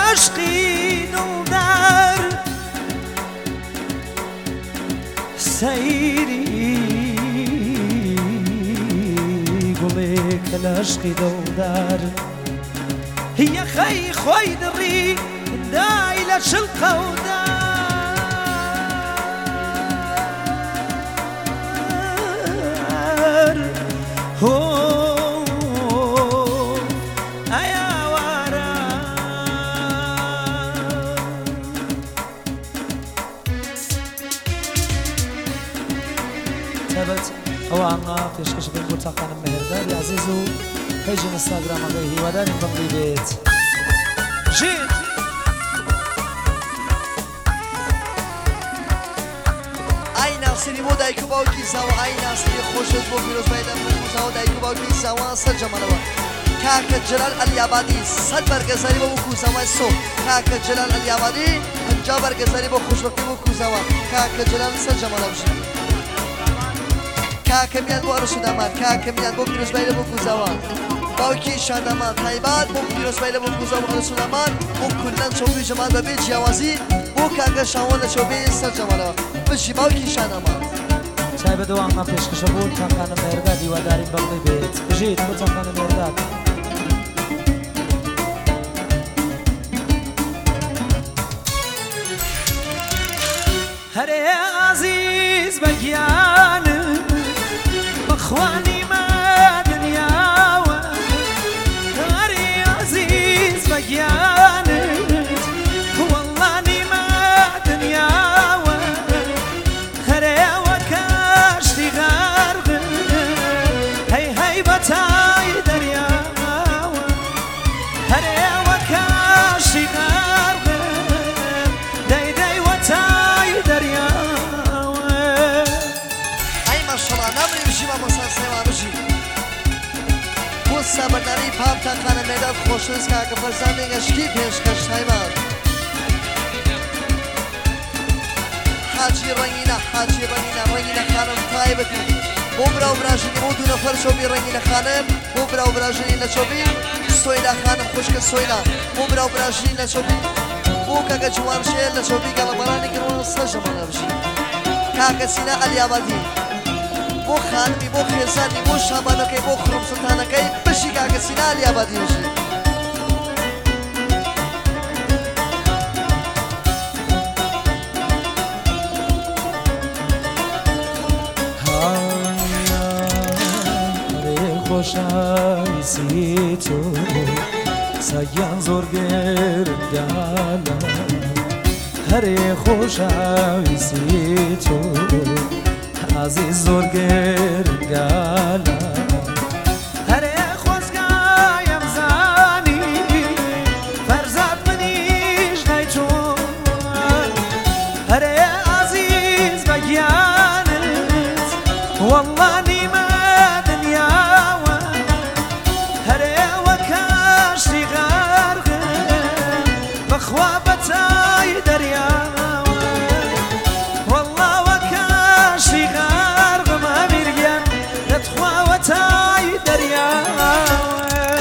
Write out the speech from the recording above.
عشقی نودر سیری گلی کل عشقی نودر یا خی خوی دری دایل شل قودر أنا فيش كشف المتقن المهردار يا عزيزو هيجي انستغرام عليه وداني بمضي بيت جيت أي ناصري مو دايكو باوكي سوا أي ناصري خوشت بو فيروز بايدن بو سوا دايكو باوكي سوا سجا منوا كاك جلال اليابادي صد برگزاری بو کوزاوا سو كاك جلال اليابادي انجا برگزاری بو خوشبختی بو کوزاوا كاك جلال سجا منوا كاك ميان بو عرش داماد كاك ميان بو فيروز بايدن بو کوزاوا باوكي شان داماد تايباد بو فيروز بايدن بو کوزاوا عرش داماد بو كلن چوبي جماد بي جوازي بو كاك شاون چوبي سجا منوا بشي باوكي شان داماد چای بدو آنها پیش کشف بود تاکان مردادی و داریم بمضی بیت جید بو تاکان مرداد هر عزیز بگیان بخوانی ما دنیا و هر عزیز بگیان والله نیما دنیا و هر وکشتی غرق هی هی بتای دریا و هر وکشتی غرق دی دی وتای دریا نمری بشی و مسلسل ما بشی بوسا بدنی پام تاکان مداد خوشنس که اگه فرزندین اشکی پیشکش تایمان حاجی رنگینه خانم تایبتی بومرا و براجینی بودو نفر شوبی رنگینه خانم بومرا و براجینی نشوبی سویلا خانم خوشک سویلا بومرا و براجینی نشوبی بو که جوان شیل نشوبی گلبرانی کنون سجمانه بشی که سینا الیابادی بو خانمی بو خیزانی بو شامانکی بو خرم سلطانکی بشی که سینا الیابادی بشی خوشایسی تو سیان زور گردالا هر خوشایسی تو عزیز زور گردالا هر خوزگایم زانی فرزاد منیش نیچون هر عزیز بگیانت والله نیما خوابتای دریا والله وكاشي غرق ما بيرجع تخوابتای دریا